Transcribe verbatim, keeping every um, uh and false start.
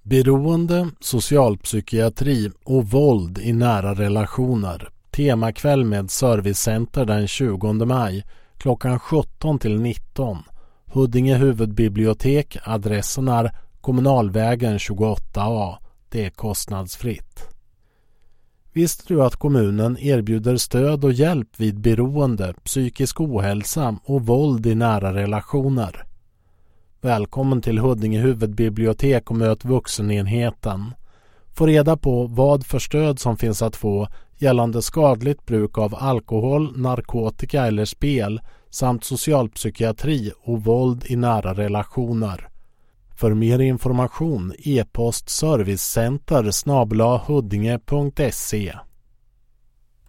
Beroende, socialpsykiatri och våld i nära relationer. Temakväll med servicecenter den tjugonde maj klockan sjutton till nitton. Huddinge huvudbibliotek, adressen är Kommunalvägen tjugoåtta A. Det är kostnadsfritt. Visste du att kommunen erbjuder stöd och hjälp vid beroende, psykisk ohälsa och våld i nära relationer? Välkommen till Huddinge huvudbibliotek och möt vuxenenheten. Få reda på vad för stöd som finns att få gällande skadligt bruk av alkohol, narkotika eller spel samt socialpsykiatri och våld i nära relationer. För mer information e-post servicecenter snabel-a huddinge punkt se.